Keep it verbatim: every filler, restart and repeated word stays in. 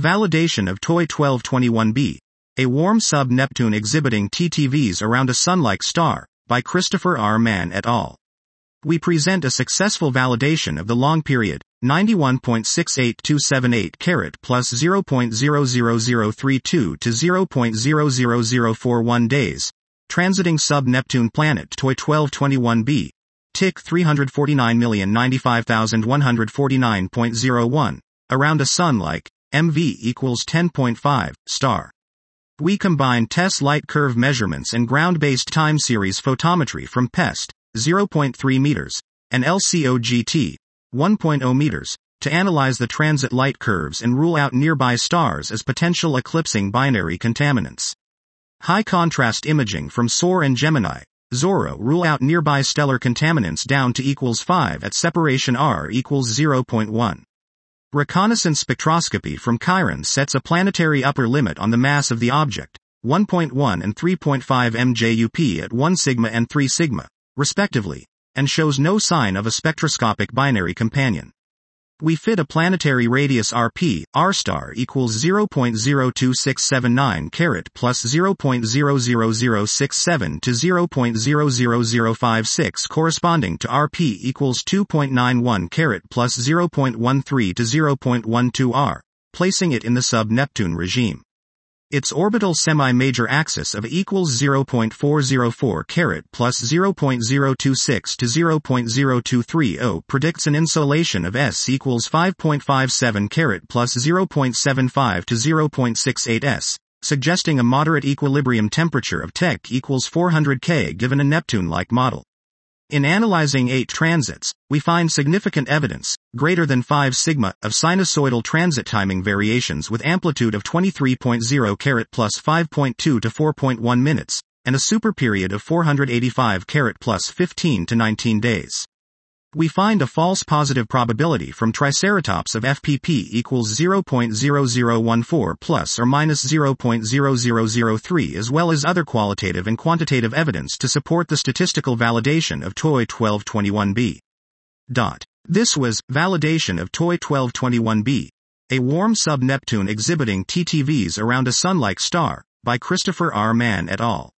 Validation of T O I twelve twenty-one b, a warm sub-Neptune exhibiting T T Vs around a sun-like star, by Christopher R. Mann et al. We present a successful validation of the long period, ninety-one point six eight two seven eight carat plus zero point zero zero zero three two to zero point zero zero zero four one days, transiting sub-Neptune planet T O I twelve twenty-one b, tick three hundred forty-nine million ninety-five thousand one hundred forty-nine point zero one, around a sun-like, M V equals ten point five, star. We combine TESS light curve measurements and ground-based time series photometry from PEST, zero point three meters, and L C O G T, one point zero meters, to analyze the transit light curves and rule out nearby stars as potential eclipsing binary contaminants. High-contrast imaging from SOAR and Gemini, Zorro rule out nearby stellar contaminants down to equals five at separation R equals zero point one. Reconnaissance spectroscopy from Chiron sets a planetary upper limit on the mass of the object, one point one and three point five M J U P at one sigma and three sigma, respectively, and shows no sign of a spectroscopic binary companion. We fit a planetary radius R P, R star equals zero point zero two six seven nine carat plus zero point zero zero zero six seven to zero point zero zero zero five six corresponding to R P equals two point nine one carat plus zero point one three to zero point one two R, placing it in the sub-Neptune regime. Its orbital semi-major axis of equals zero point four zero four carat plus zero point zero two six to zero point zero two three zero predicts an insolation of S equals five point five seven carat plus zero point seven five to zero point six eight S, suggesting a moderate equilibrium temperature of T E C equals four hundred K given a Neptune-like model. In analyzing eight transits, we find significant evidence, greater than five sigma, of sinusoidal transit timing variations with amplitude of twenty-three point zero carat plus five point two to four point one minutes, and a superperiod of four hundred eighty-five carat plus fifteen to nineteen days. We find a false positive probability from Triceratops of F P P equals zero point zero zero one four plus or minus zero point zero zero zero three as well as other qualitative and quantitative evidence to support the statistical validation of T O I twelve twenty-one b. Dot. This was validation of T O I twelve twenty-one b, a warm sub-Neptune exhibiting T T Vs around a sun-like star, by Christopher R. Mann et al.